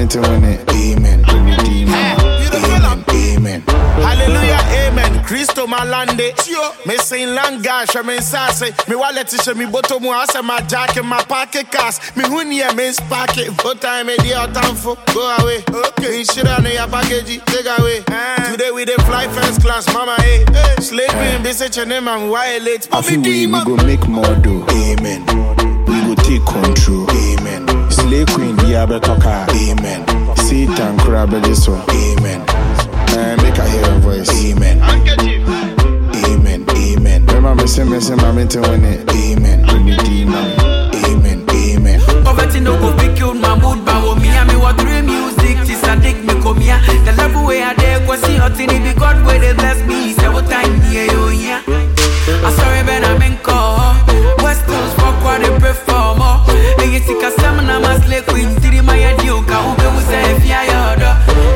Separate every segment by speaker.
Speaker 1: to win it. Amen. Amen. Amen.
Speaker 2: Hallelujah, amen. Christo malande. Me sing langash, me sase. Me wallet is me bottom was my jacket, my pocket cast. Me hunya me sparket. But time me dear for go away. Okay, shit on your package, take away. Today we dey fly first class, mama. Hey, sleeping, be such a name and violate.
Speaker 1: I feel we go make more do. Amen. We go take control. Amen. Slay queen, diabe toka. Amen. Satan crab this one. Amen. Make I hear a voice. Amen. Amen. Amen. Remember missing, mommy to win it. Amen. Amen. Amen.
Speaker 3: Poverty no go pick you my mood, but me and me what dream music. This a dick me come here. The level way I dare go see hot in it. Be God where they bless me. Say what time here you yeah. I sorry Ben I'm in call. West Coast fuck what they prefer more. And you see a seminar must slay queen. Did my idea ube who say if ya yoda.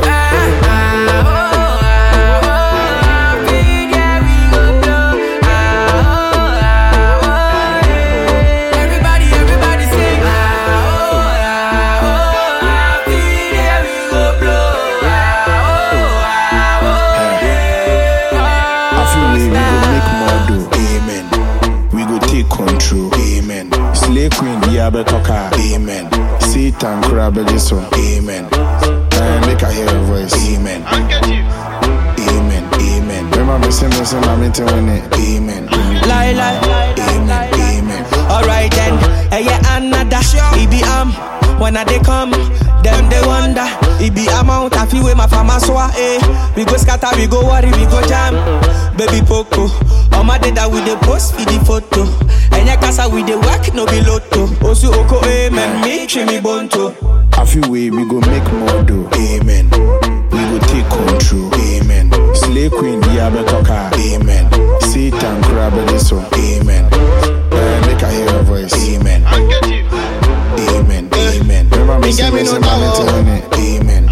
Speaker 1: Toka. Amen. Satan crab this one. Amen. Make I hear a voice. Amen. Amen. Amen. Remember missing, mommy to win it. Amen.
Speaker 3: Lie.
Speaker 1: Amen. Amen.
Speaker 3: Alright then, yeah, another. It be when they come, them they wonder. It be amount, I feel with my farmer so we go scatter, we go worry, we go jam. Baby Poco, on my day that we dey post for the photo. And ya casa we dey work, no be lotto. Osu oko, amen, me, chimi bonto.
Speaker 1: I feel we go make more do. Amen. We go take control. Amen. Slay queen, diabe toka. Amen. Satan crab this one. Amen. Make I hear a voice. Amen. Amen. Amen. Remember me say, mommy to win it. Amen.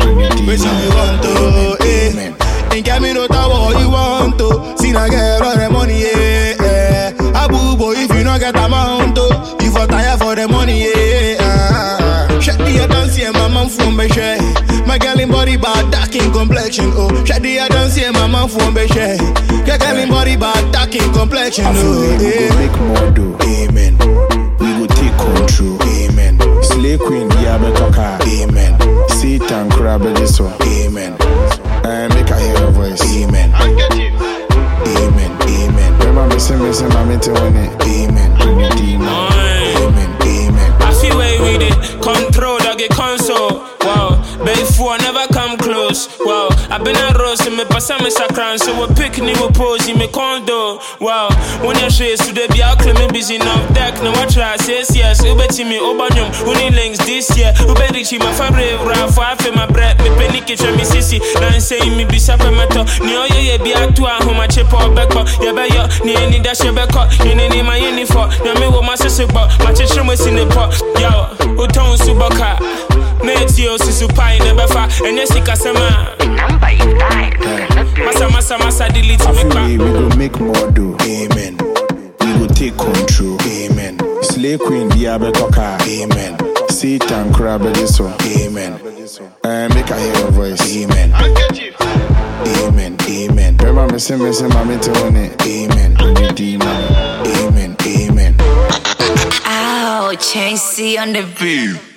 Speaker 2: Amen. Ain't get me no tower you want to. See na get all the money, yeah. Abu boy, if you no get amount to, you for tire for the money, yeah. Shut the dance, yeah, my mom from me share. My girl in body bad, dark in complexion, oh. Shut the dance, yeah, my mom from me share. Girl in body bad, dark in complexion, oh.
Speaker 1: We go make more do. Amen. We go take control. Amen. Slay queen, diabe toka. Amen. Satan crab this one. Amen. Make I hear a voice. Amen. Amen. Amen. Remember missing, mommy to win it. Amen. Amen. Amen.
Speaker 4: I feel way with it. Control, dog, it console. Wow. Before never come close. Wow. I've been a rose and me pass me sacran. So we pick me we pose in me condo. Wow. When you share to the be out me busy enough deck. No watch I says yes. Ube to me obanyum. Uni links this year. Ube richi my favorite rap. I feel my breath. Me panic it me sissy. Now say me be sap my to. Ni oye ye be out to a home a chip or back up. Ye be yo. Ni any dash ye back up. Ni any my uniform. Ni me wo my sister but my children was in the pot. Yo. Uton subaka. Metio susupai never fa. And yes ikasema. Masa delete me.
Speaker 1: We go make more do. Amen. We go take control. Amen. Slay queen, diabe toka. Amen. Satan crab this one. Amen. Make I hear a voice. Amen. Amen. Amen. Remember missing, mommy to win it. Amen. Amen. Amen.
Speaker 5: Ow, Chain C on the beat.